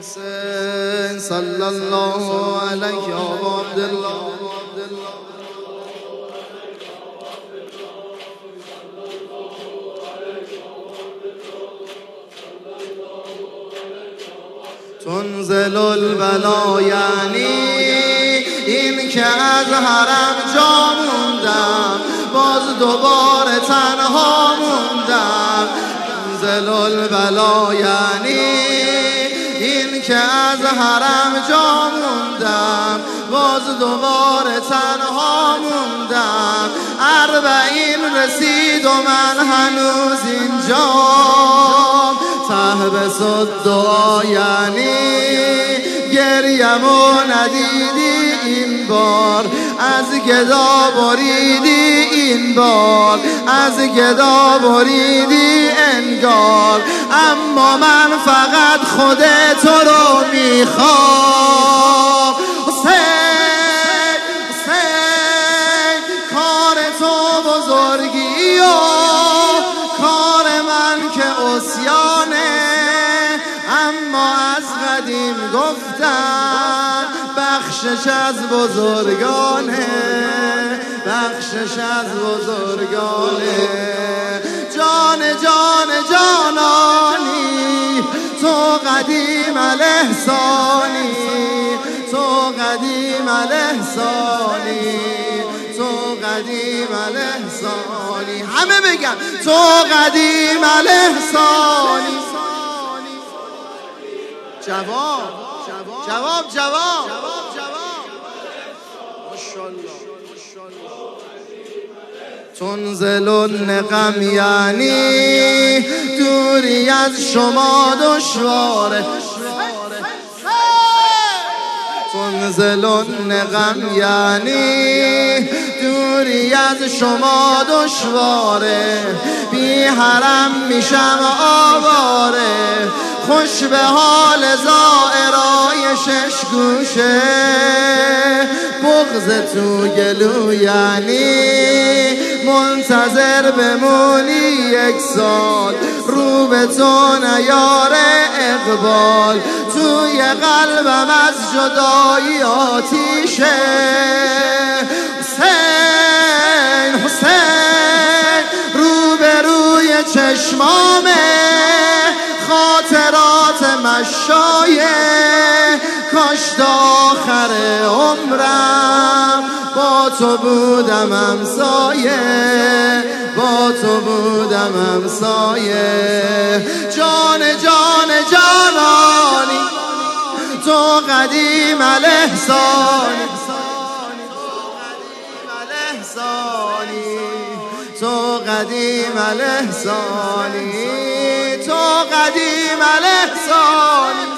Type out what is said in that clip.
حسین صلی الله علیه و عبدالله. تنزل البلا یعنی این که از حرم جا موندم، باز دوباره تنها موندم. تنزل البلا یعنی این که از حرم جا موندم، باز دوباره تنها موندم. 40 رسید و من هنوز اینجام. تحبس الدعا یعنی گریم و ندیدی این بار، از گدا بریدی این بار، از گدا بریدی انگار. اما من فقط خود تو رو میخوام. حسین حسین کار تو بزرگی و کار من که عصیانه. اما از قدیم گفتن بخشش از بزرگانه، بخشش از بزرگانه. جان جان جانانی تو قدیم الاحسانی، تو قدیم الاحسانی، تو قدیم الاحسانی. همه بگن تو قدیم الاحسانی. جواب جواب جواب ماشاءالله. تنزل النقم یعنی دوری از شما دشواره. تنزل النقم یعنی دوری از شما دشواره. بی حرم میشم آواره، خوش به حال زائرای 6 گوشه. بغض تو گلو یعنی منتظر بمونی 1 سال. رو به تو نیاره اقبال، توی قلبم از جدایی آتیشه. حسین حسین رو به روی چشمامه، خاطرات مشایه. کاش تا آخر عمرم با تو بودم همسایه، با تو بودم همسایه. جان جان جانانی تو قدیم الاحسانی، تو قدیم الاحسانی، تو قدیم الاحسانی.